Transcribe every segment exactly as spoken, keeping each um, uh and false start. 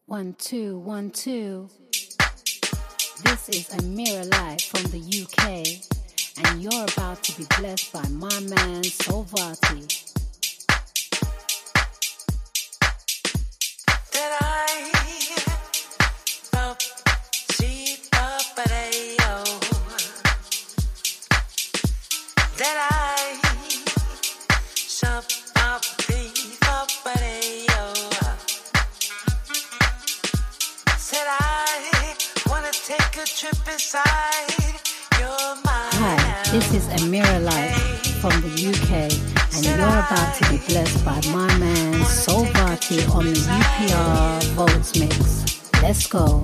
One, two, one, two. This is Amira Live from the U K, and you're about to be blessed by my man Solvati. Did I up, see up at a yo? Did I sup up, beef up at a yo? Said I wanna take a trip inside your mind. Hi, this is Amira Live from the U K, and you're about to be blessed by my man Solvati on the U P R Volts Mix. Let's go.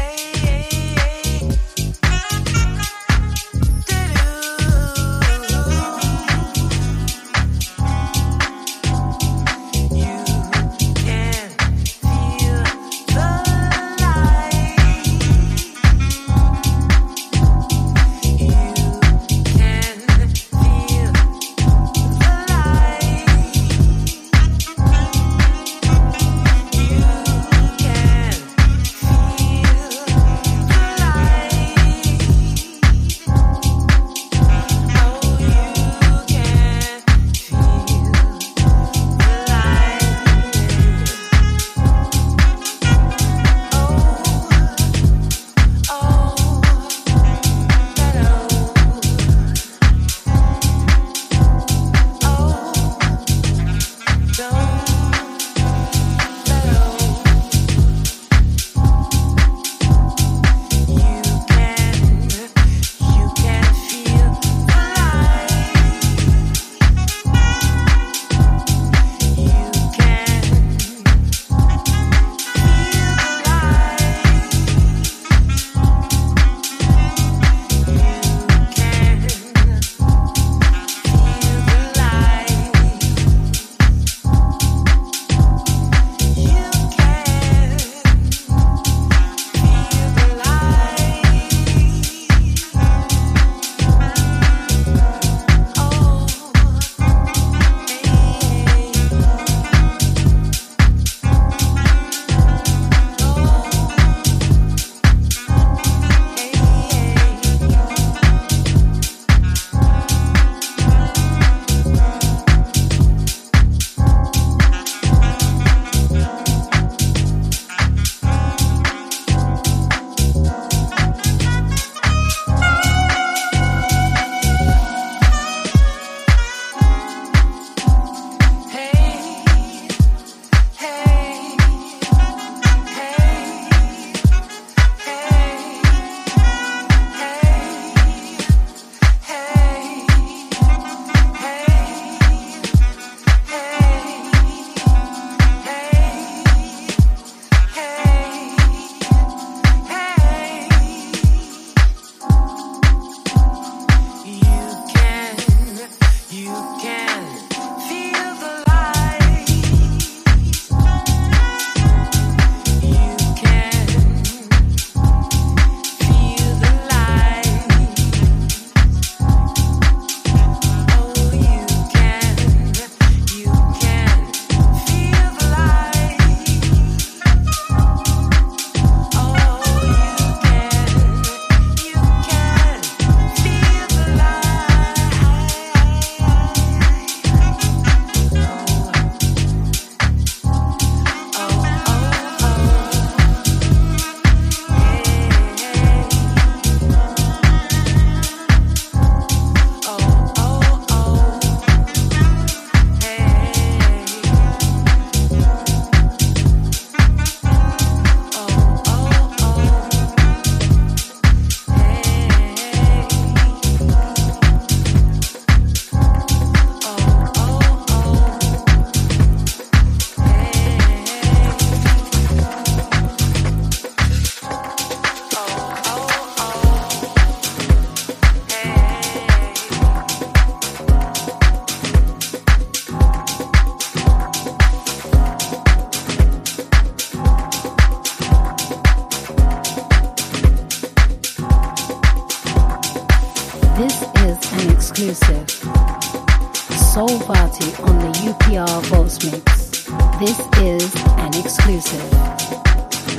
Solvati on the U P R Volts Mix. This is an exclusive.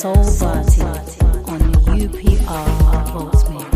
Soul Vati on the U P R Volts Mix.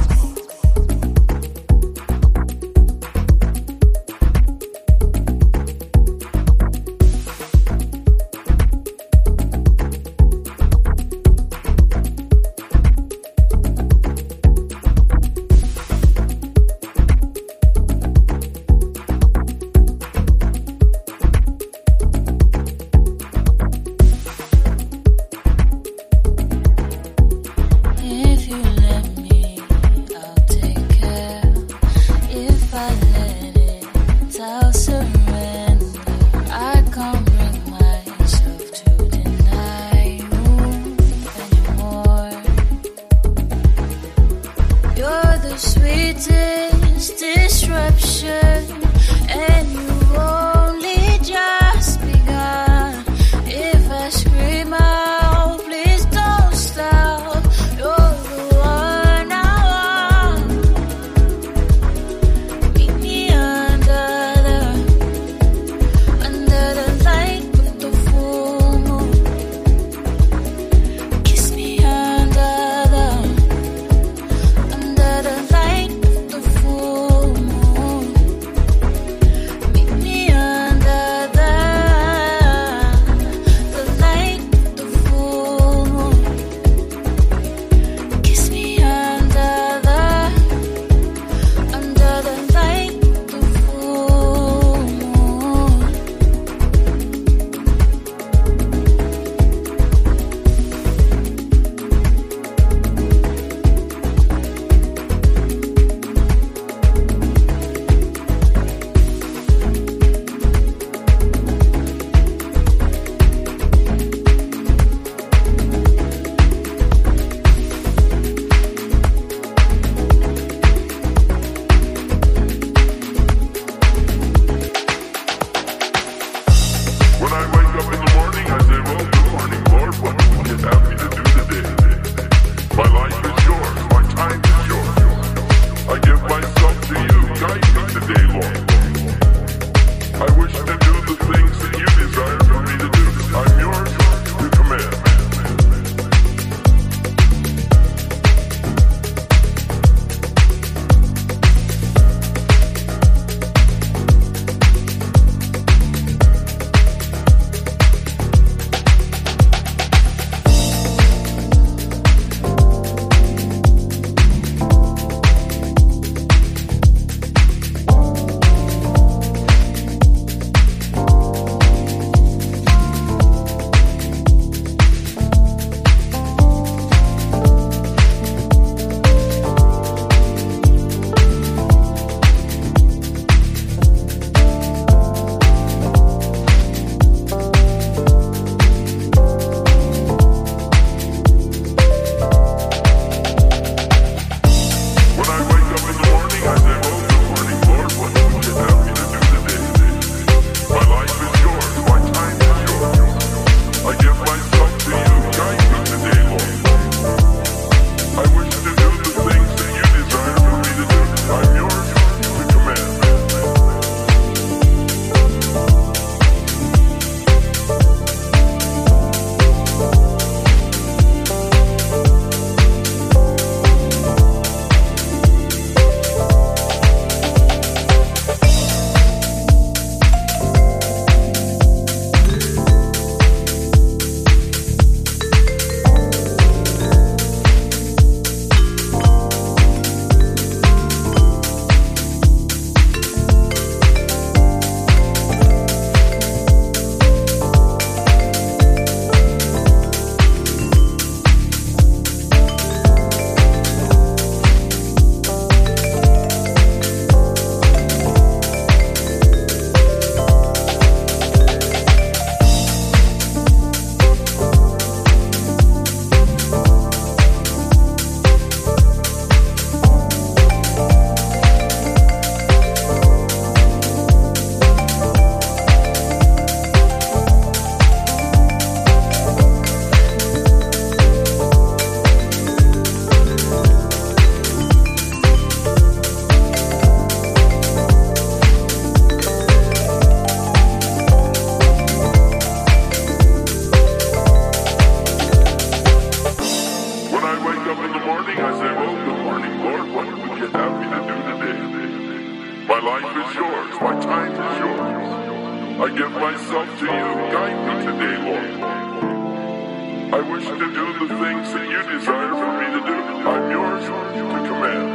myself to you. Guide me today, Lord. I wish to do the things that you desire for me to do. I'm yours to command.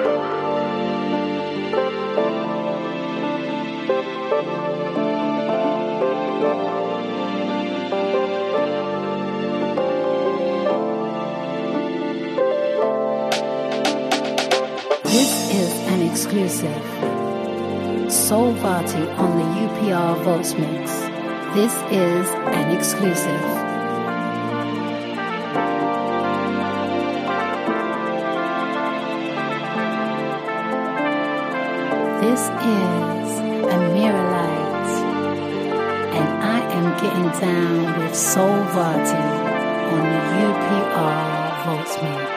This is an exclusive. Soul Vati on the U P R Volts Mix. This is an exclusive. This is Amira Light, and I am getting down with Soul Vati on the U P R Volts Mix.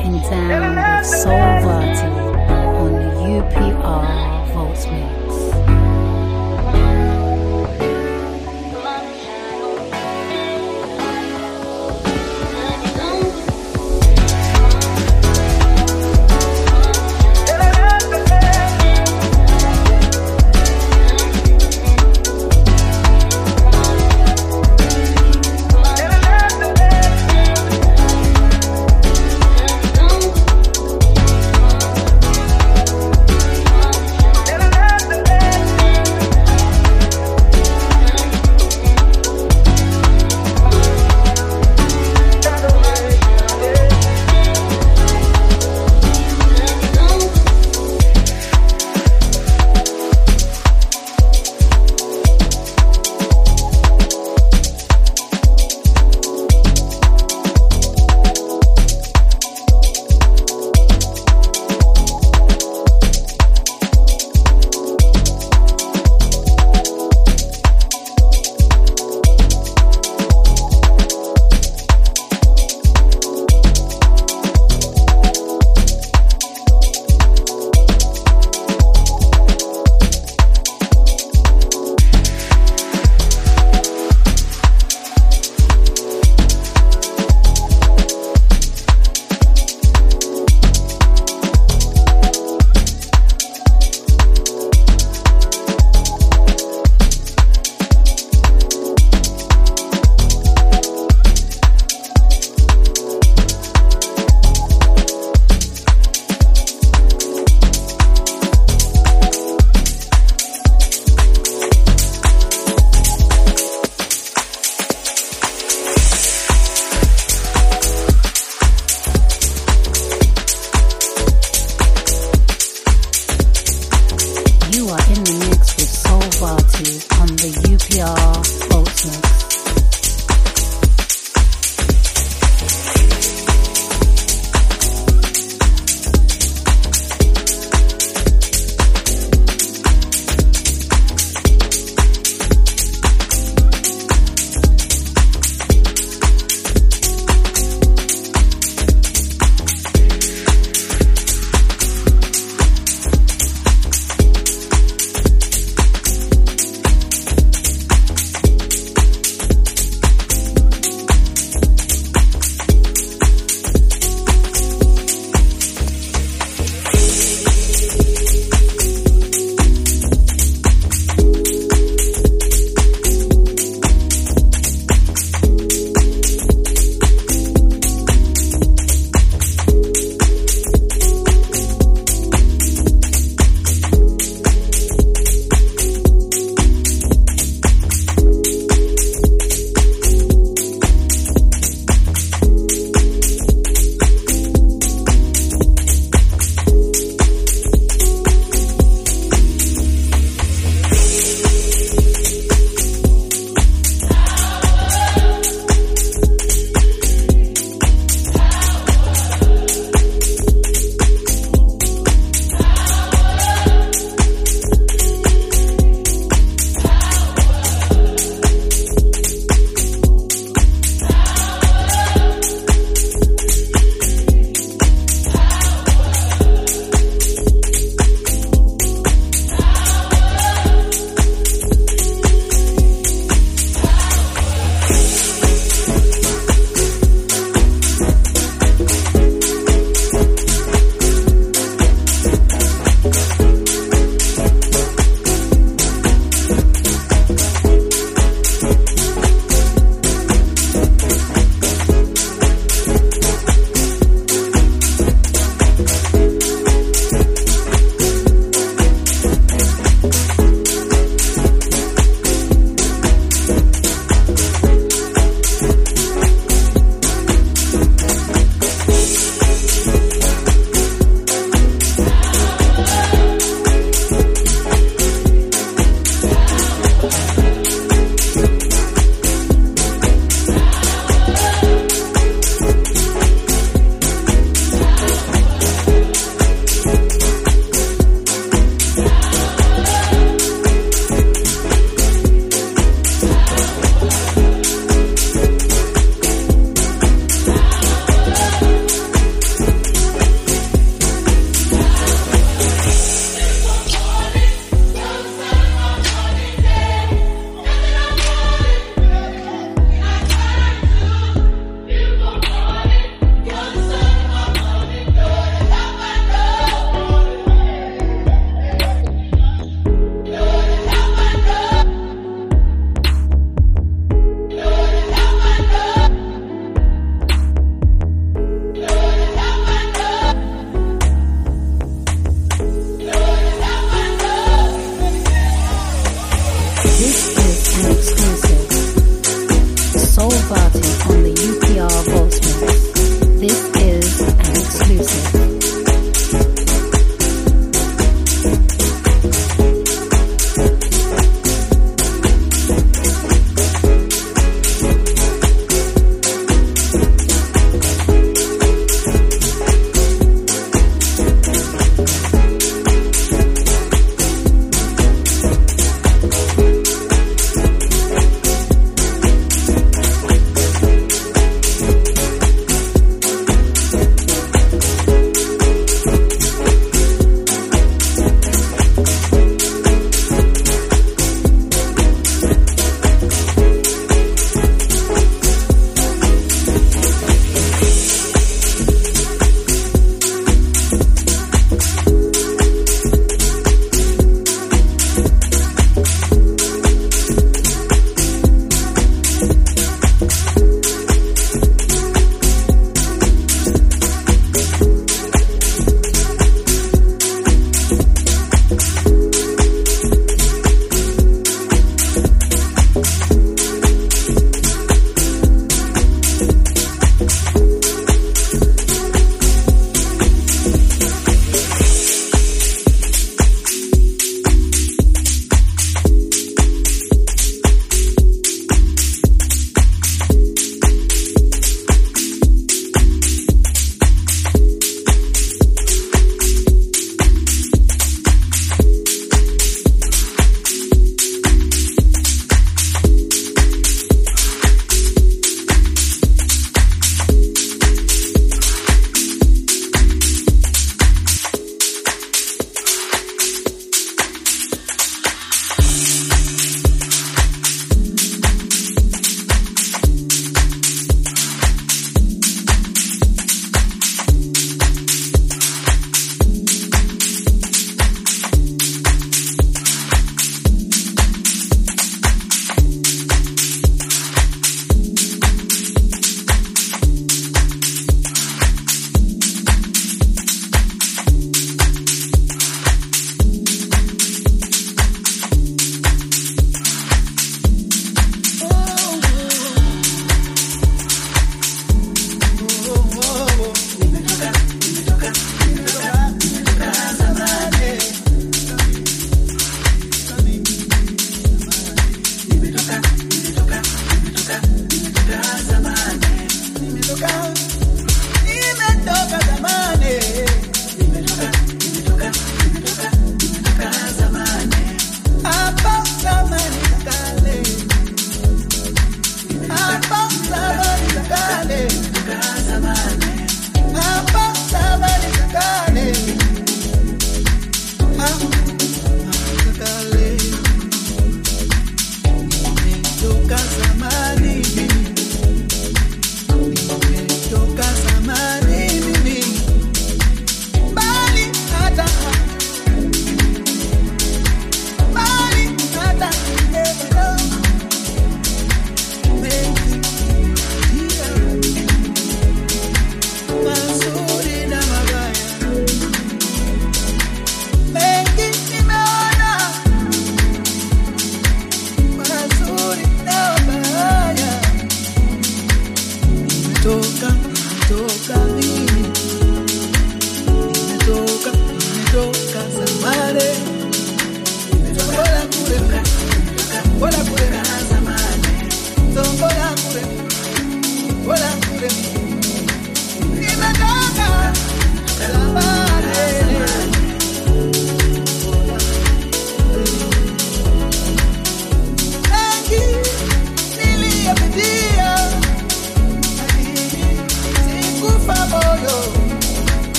getting down with Soul Vati on the U P R Volts Mix.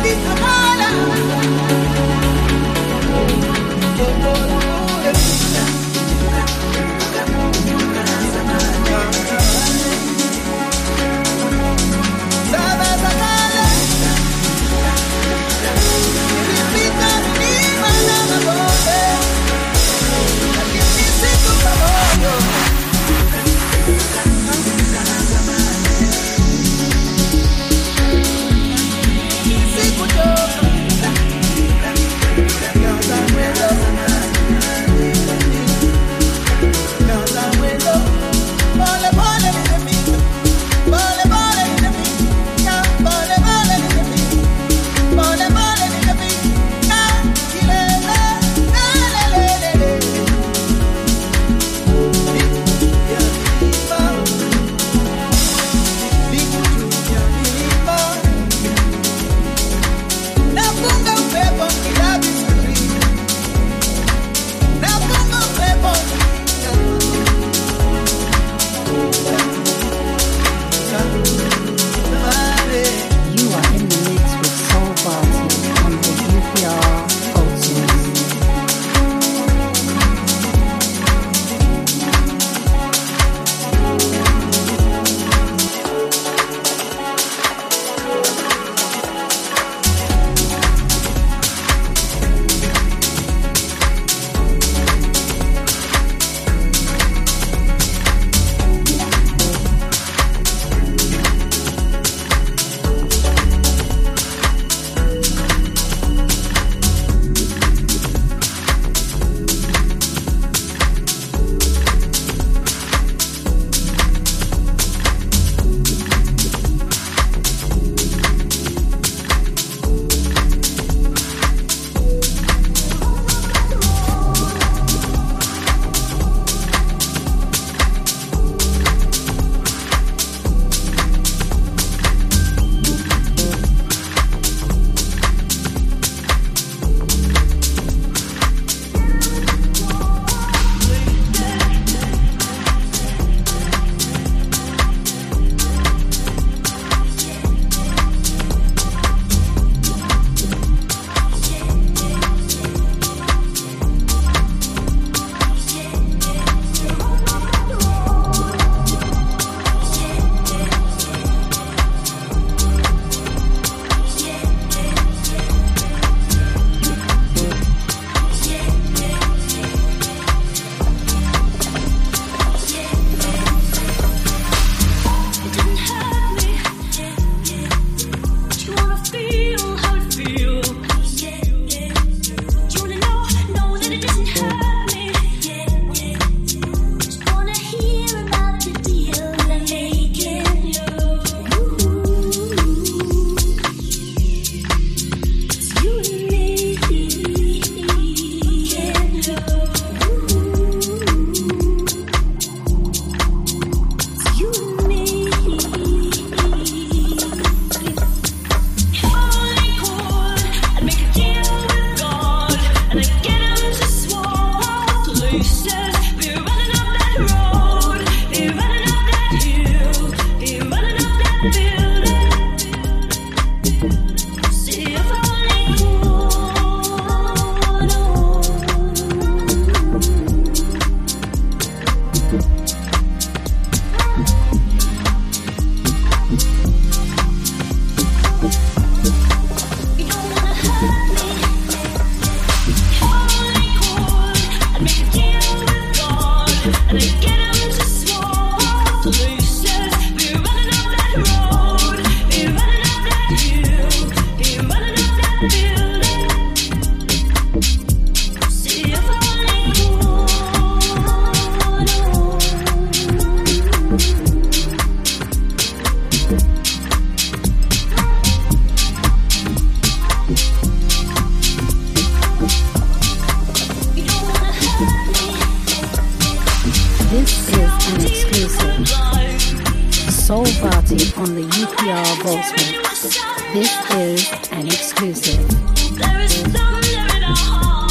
Soul Party on the U P R Volts Mix. This is an exclusive. There is thunder in our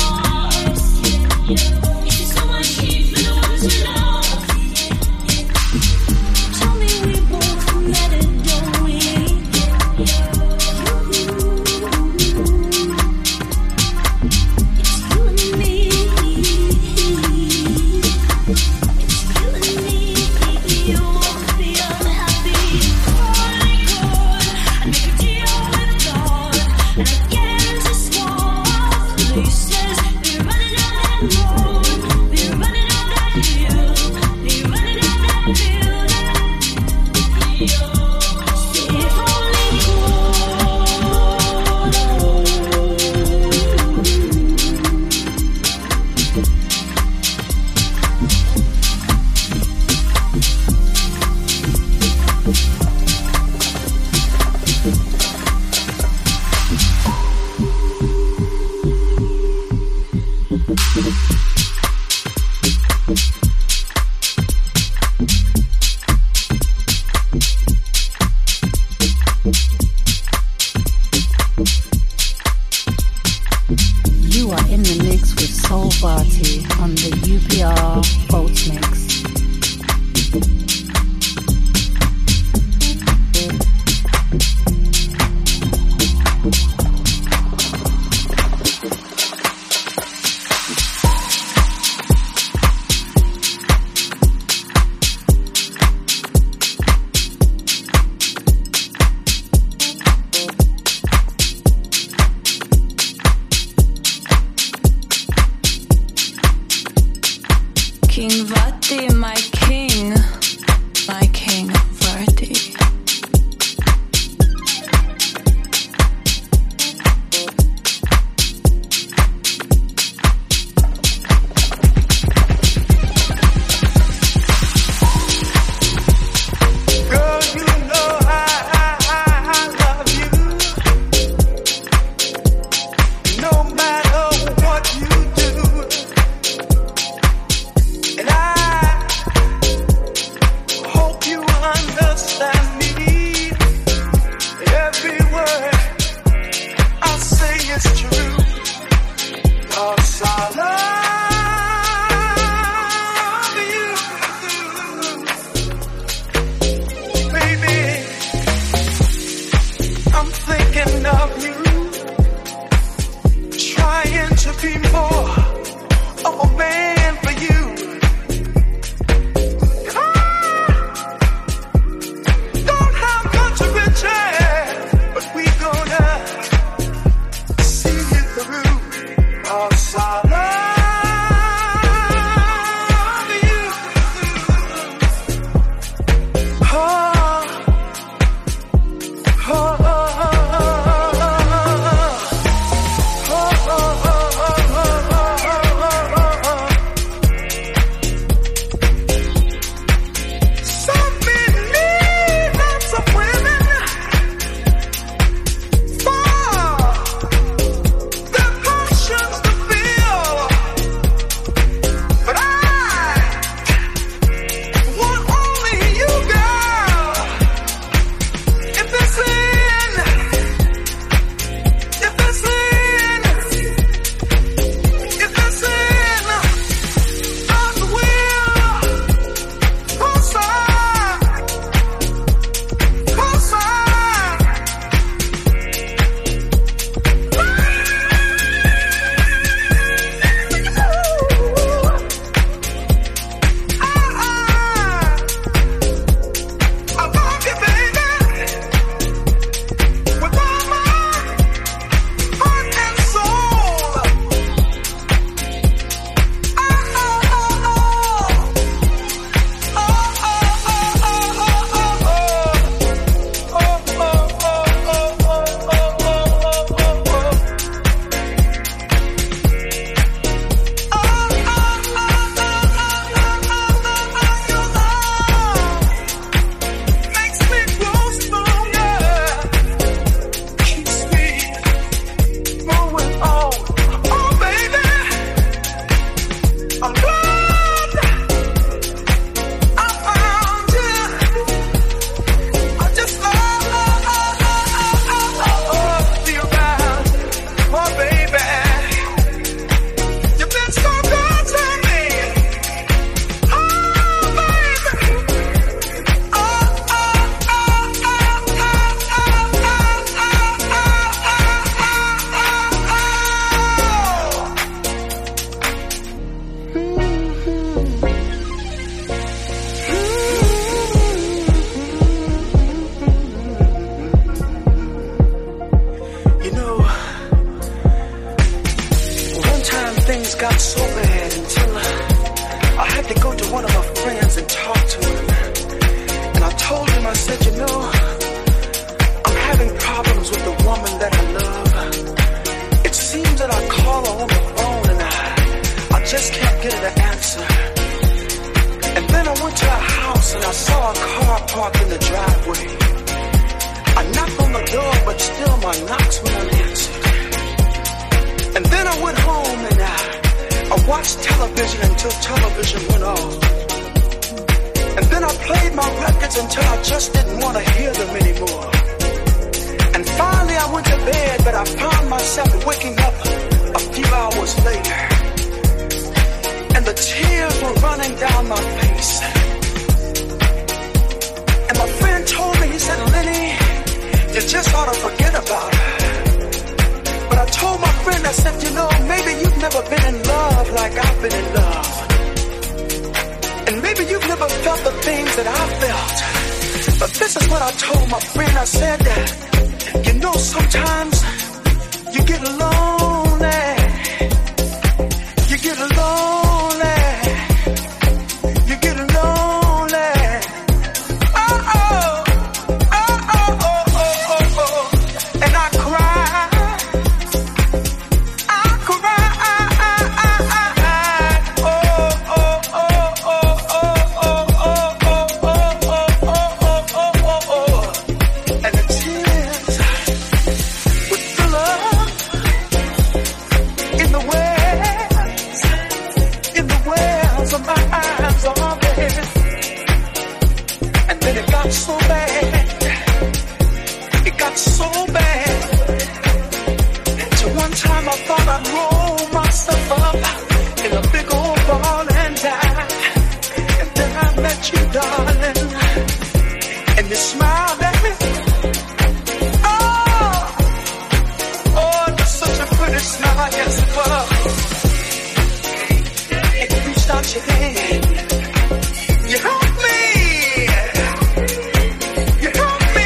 hearts. It's so much heat for the ones we love. Tell me we both met it, don't we? You are in the mix with Soul Vati on the U P R Volts Mix. King Vati, my king, my king Vati. Girl, you know I, I, I, I love you. No matter what you do. And I hope you understand me. Every word I say is true. 'Cause I love you. Baby, I'm thinking of you. Trying to be more of a man for you. Don't have much riches, but we gonna see it through. 'Cause I love you. Oh, oh, oh, oh, some men need lots of women for their passions to feel. But I want only you, girl. If it's in, if it's in, if it's in God's will, co-sign, co-sign. I love you, baby, with all my heart and soul. Oh, oh, oh, oh. Oh, oh, oh, oh, oh, oh, oh. Oh, oh, oh, oh, oh, oh, oh, oh, oh. Your love makes me grow stronger, keeps me going on. Oh, baby, I'm glad I found you. I just love you around. Oh, baby, you've been so good to me. Oh, baby. Oh, oh, oh, oh, oh, oh, You know, one time things got so bad until I had to go to one of my friends and talk to him. And I told him, I said, you know, I'm having problems with the woman that I love. It seems that I call her on the phone and I, I just can't get her to answer. And then I went to her house and I saw a car parked in the driveway. I knocked on the door, but still my knocks went unanswered. And then I went home and I watched television until television went off. And then I played my records until I just didn't want to hear them anymore. And finally I went to bed, but I found myself waking up a few hours later. And the tears were running down my face. And my friend told me, he said, Lenny, you just ought to forget about her. But I told my friend, I said, you know, maybe you've never been in love like I've been in love. And maybe you've never felt the things that I felt. But this is what I told my friend. I said, you know, sometimes you get lonely. You get lonely. You get lonely. Oh, oh. Oh, oh, oh, oh, oh, oh. And I cry. I cry. Oh, oh, oh, oh, oh, oh, oh, oh, oh, oh, oh, oh. And the tears would fill up in the wells, in the wells of my eyes, oh, baby. And then it got so bad. It got so bad. So one time I thought I'd roll myself up in a big old ball and die. And then I met you, darling, and you smiled at me. Oh, oh, it was such a pretty smile, yes it was. And you reached out your hand. You helped me. You helped me.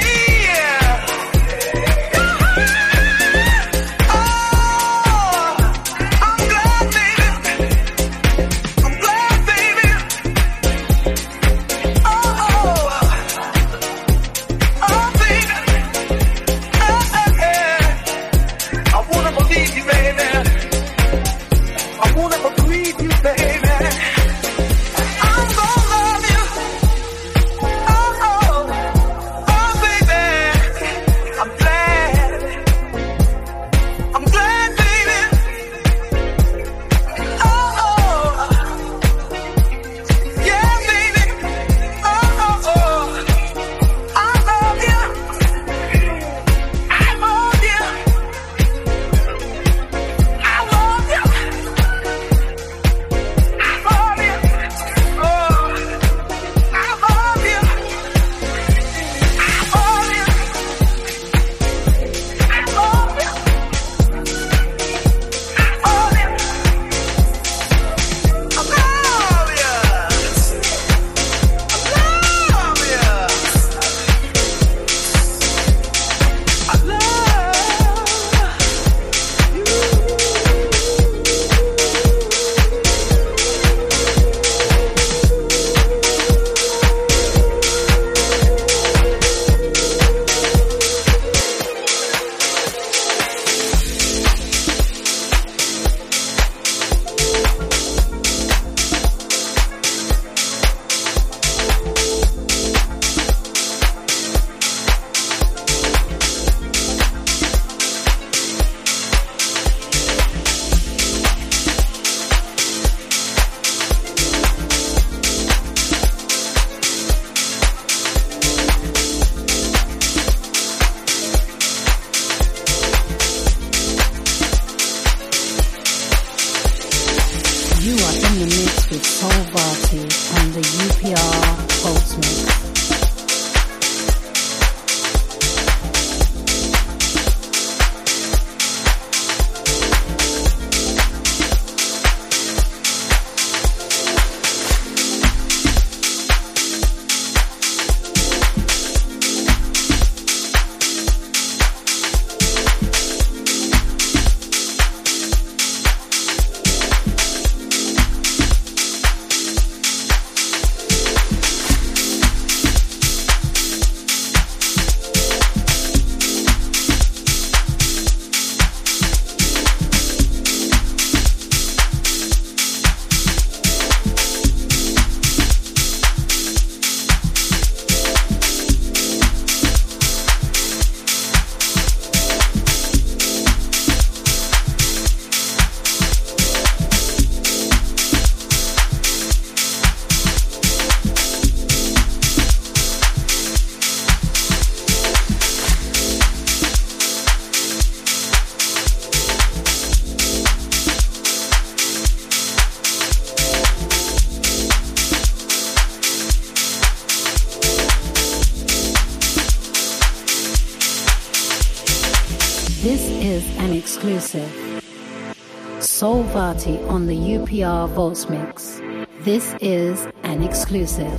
is an exclusive. Soul Vati on the U P R Volts Mix. This is an exclusive.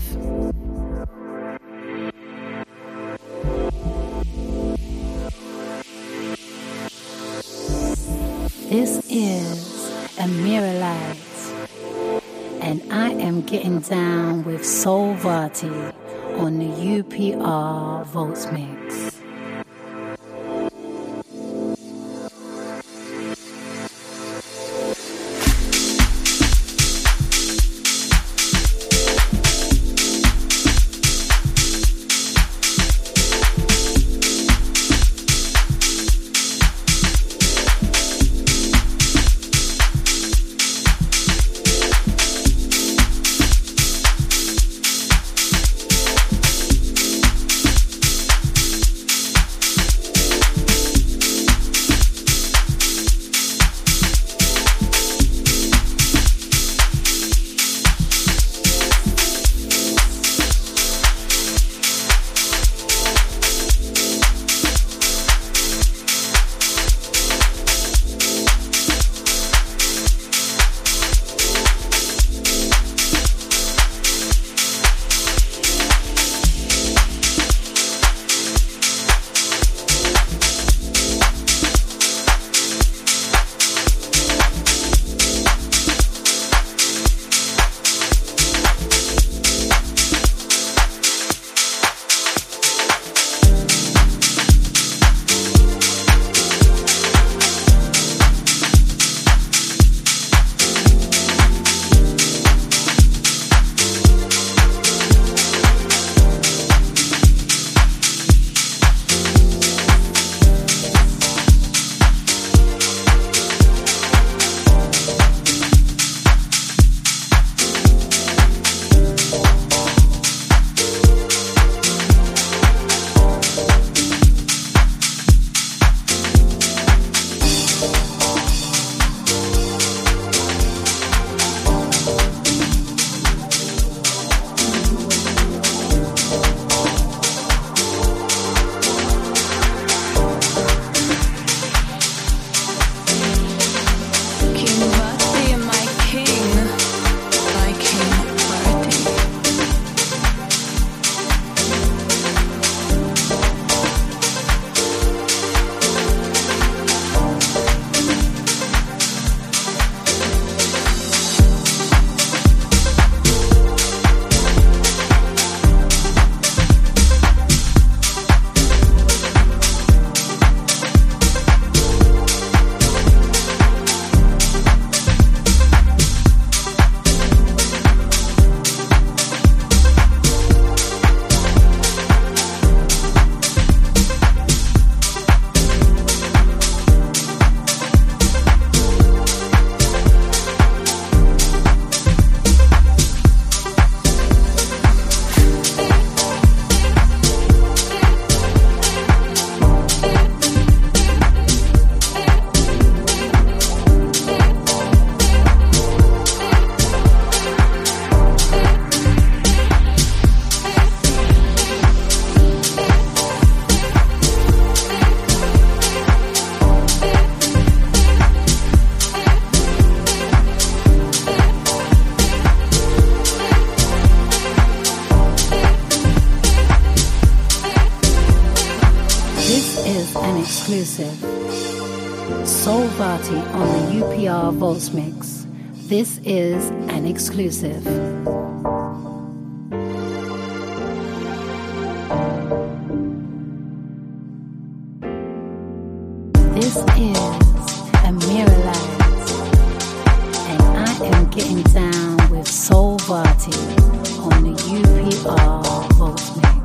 This is Amira Light, and I am getting down with Soul Vati on the U P R Volts Mix. exclusive. Soul Vati on the U P R Volts Mix. This is an exclusive. This is Amira Light, and I am getting down with Soul Vati on the U P R Volts Mix.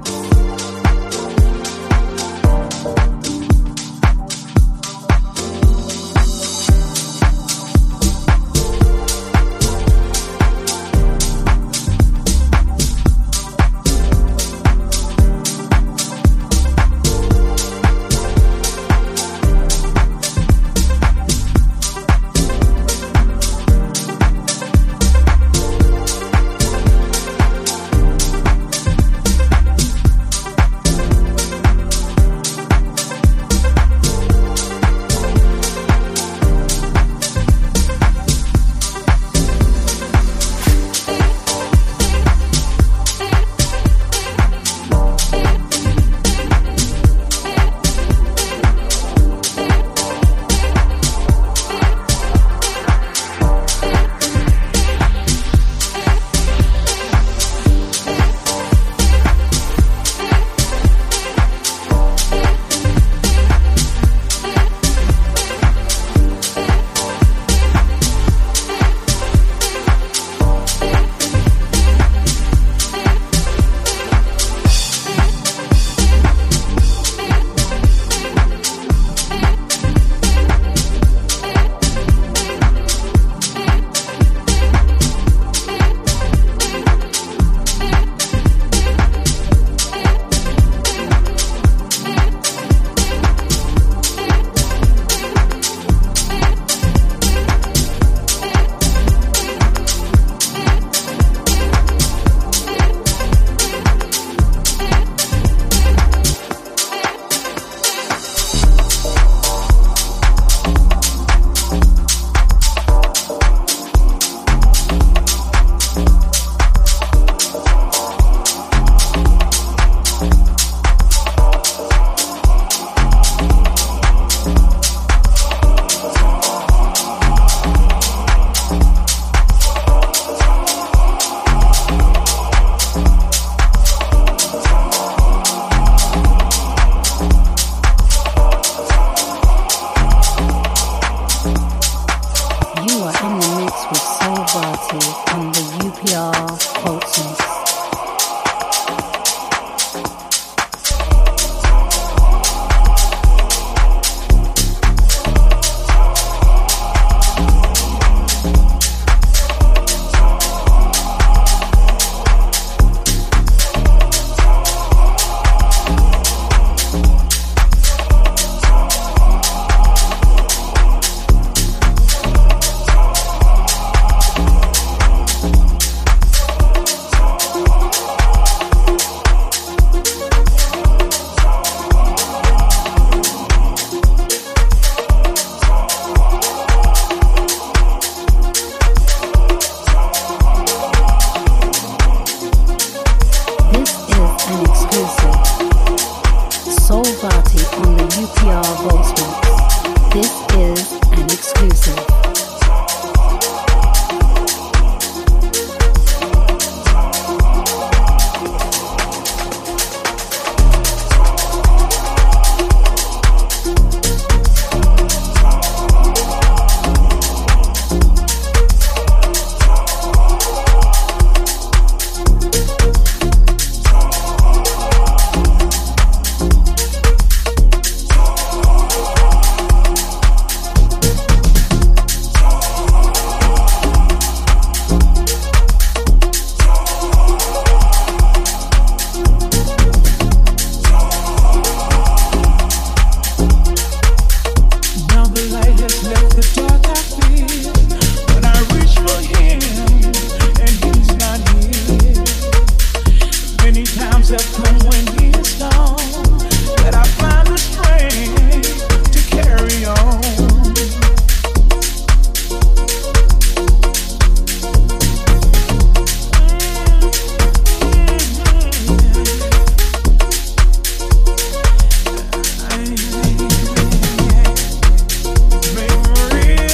Real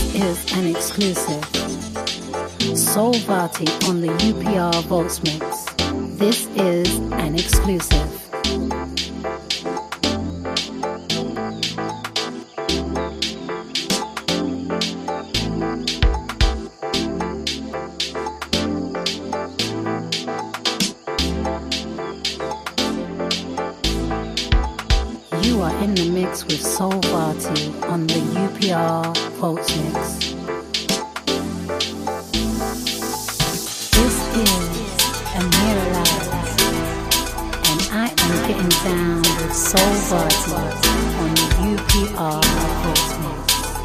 is an exclusive. Soul Vati on the U P R Volts Mix. This is an exclusive. You are in the mix with Soul Vati on the U P R Volts Mix. This is Amira Light, and I am getting down with Soul Vati on the U P R Volts Mix.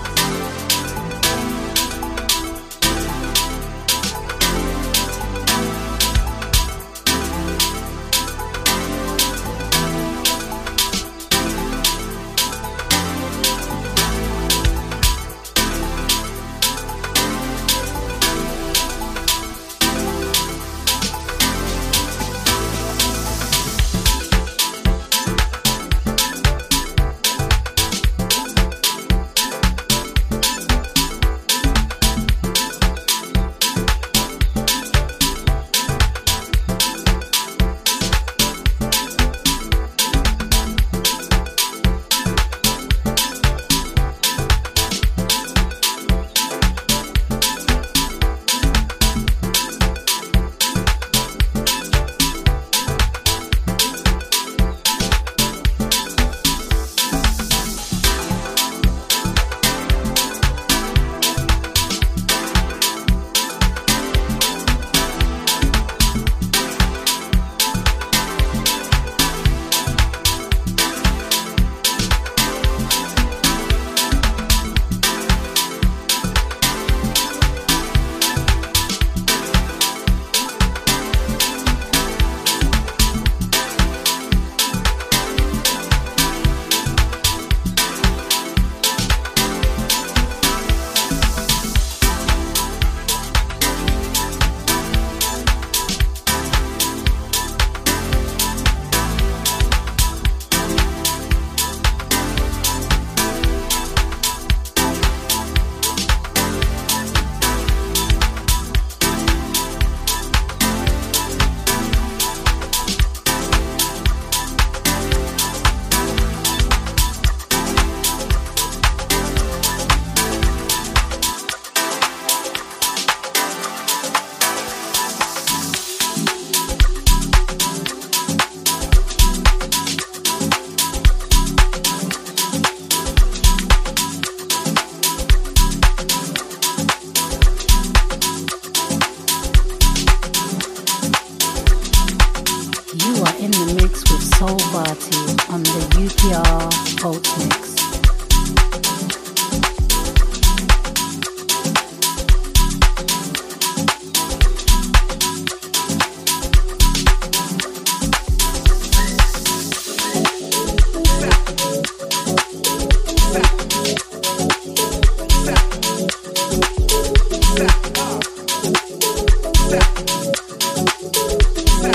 On the U P R Volts Mix.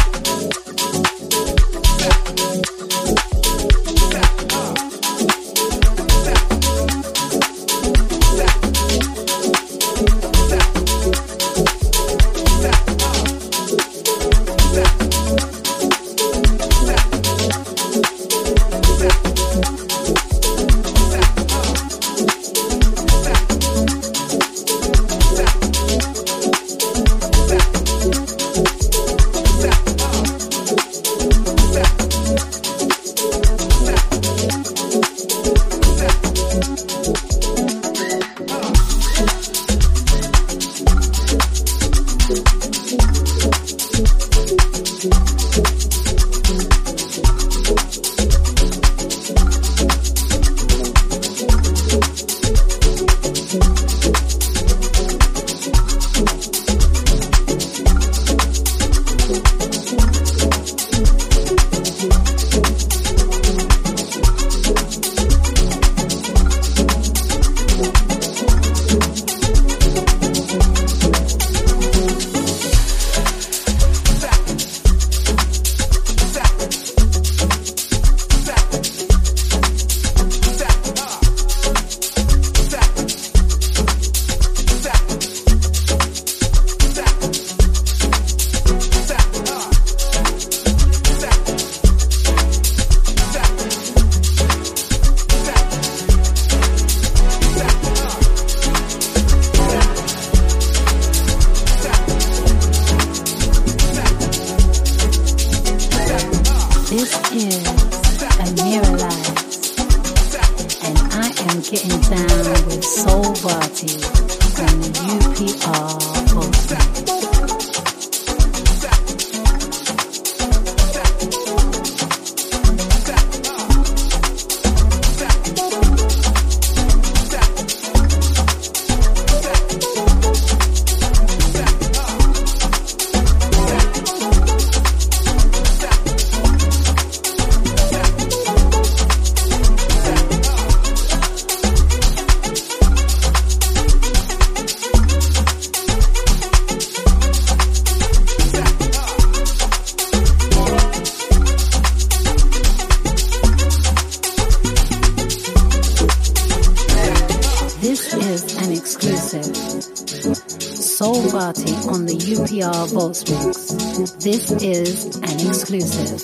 Stop. P R Volts Mix. Soulvati on the U P R Volts Mix. This is an exclusive.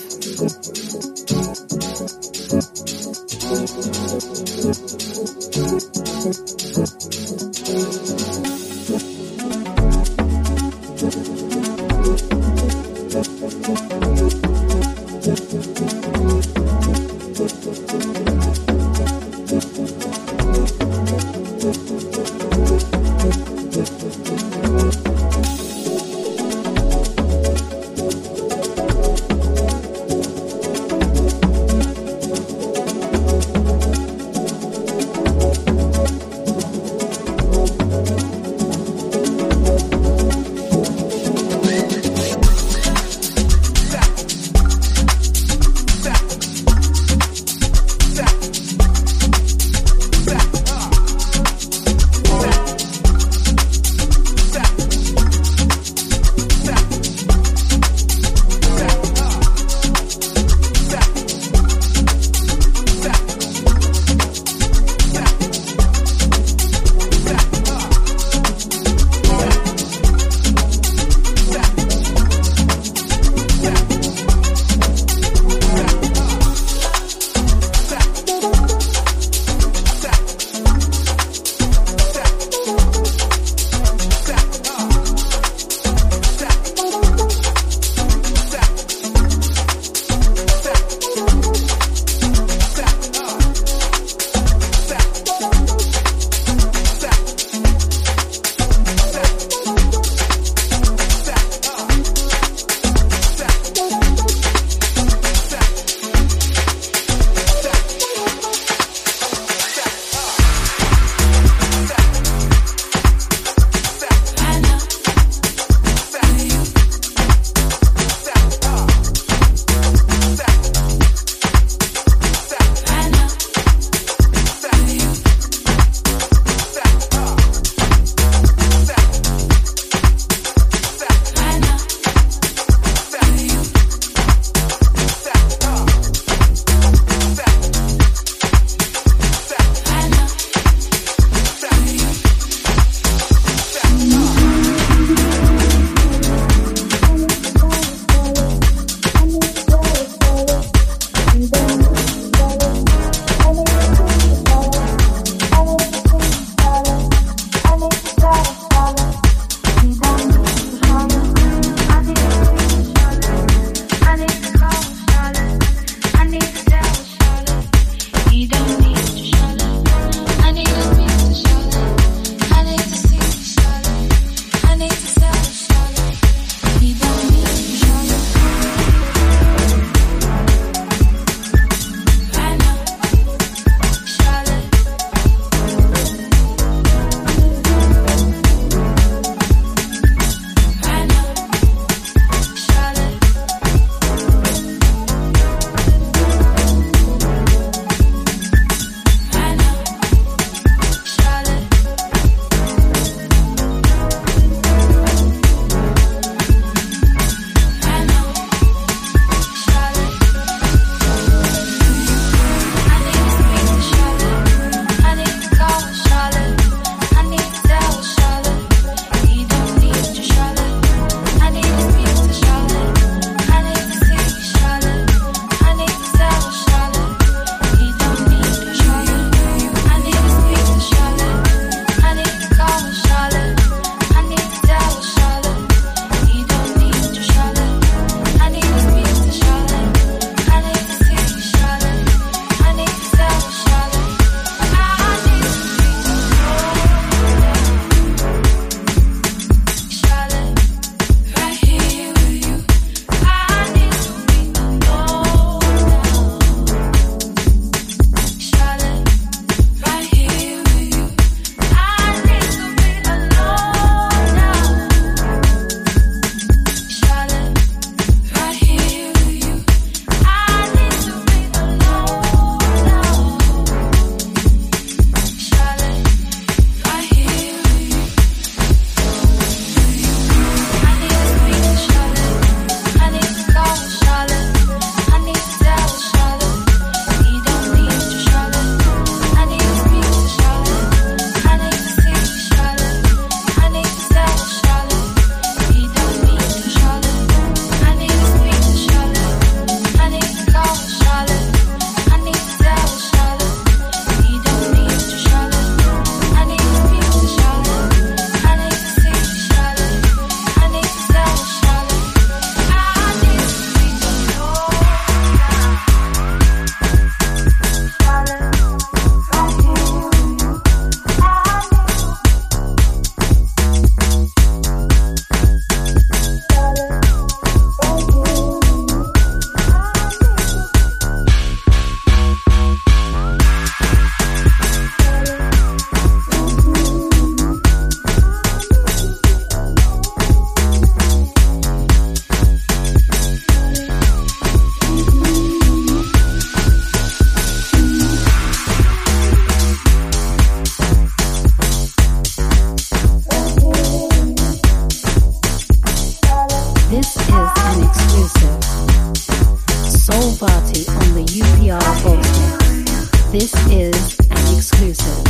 This is an exclusive.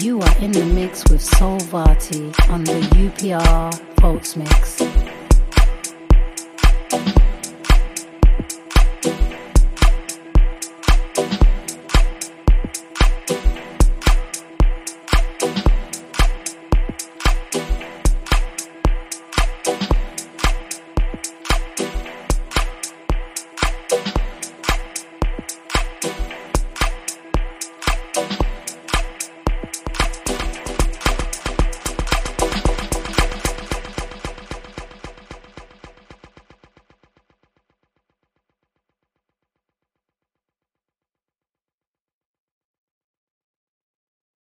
You are in the mix with Soul Vati on the U P R Volts Mix.